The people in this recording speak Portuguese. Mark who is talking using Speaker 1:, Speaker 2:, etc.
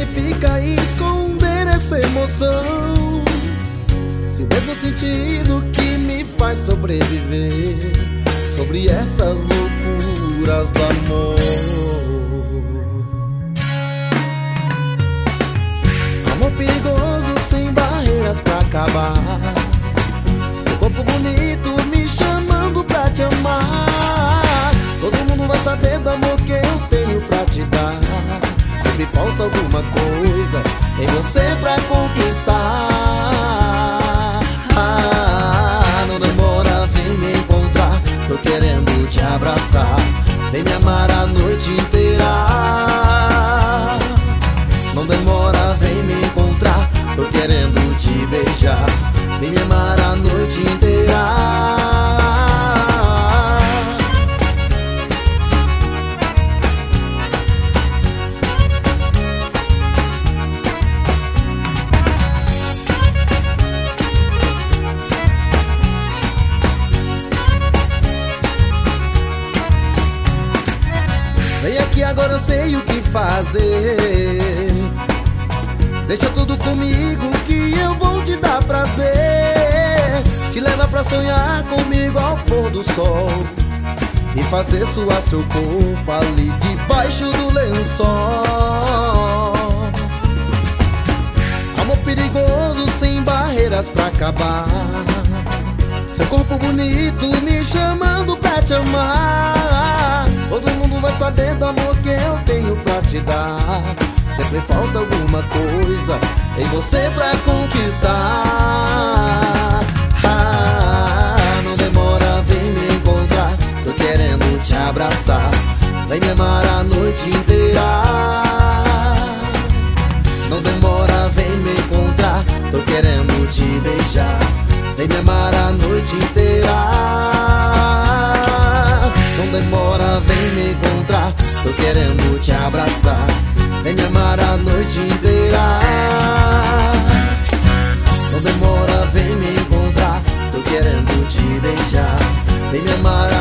Speaker 1: justifica esconder essa emoção? Se o mesmo sentido que me faz sobreviver sobre essas loucuras do amor. Amor perigoso sem barreiras pra acabar. Seu corpo bonito me chamando pra te amar. Todo mundo vai saber do amor que eu tenho pra te dar. Sempre falta alguma coisa em você pra conquistar. Não demora, vem me encontrar. Tô querendo te abraçar. Vem me amar a noite inteira. Não demora, vem me encontrar. Tô querendo te beijar. Vem me amar a noite inteira. Vem aqui agora, eu sei o que fazer. Deixa tudo comigo que eu vou te dar prazer. Te levar pra sonhar comigo ao pôr do sol e fazer suar seu corpo ali debaixo do lençol. Amor perigoso sem barreiras pra acabar. Seu corpo bonito me chamando pra te amar. Todo mundo vai saber do amor que eu tenho pra te dar. Sempre falta alguma coisa em você pra conquistar. Não demora, vem me encontrar. Tô querendo te abraçar. Vem me amar a noite inteira. Não demora, vem me encontrar. Tô querendo te beijar. Vem me amar a noite inteira. Não demora, vem me encontrar. Tô querendo te abraçar. Vem me amar a noite inteira. Não demora, vem me encontrar. Tô querendo te beijar. Vem me amar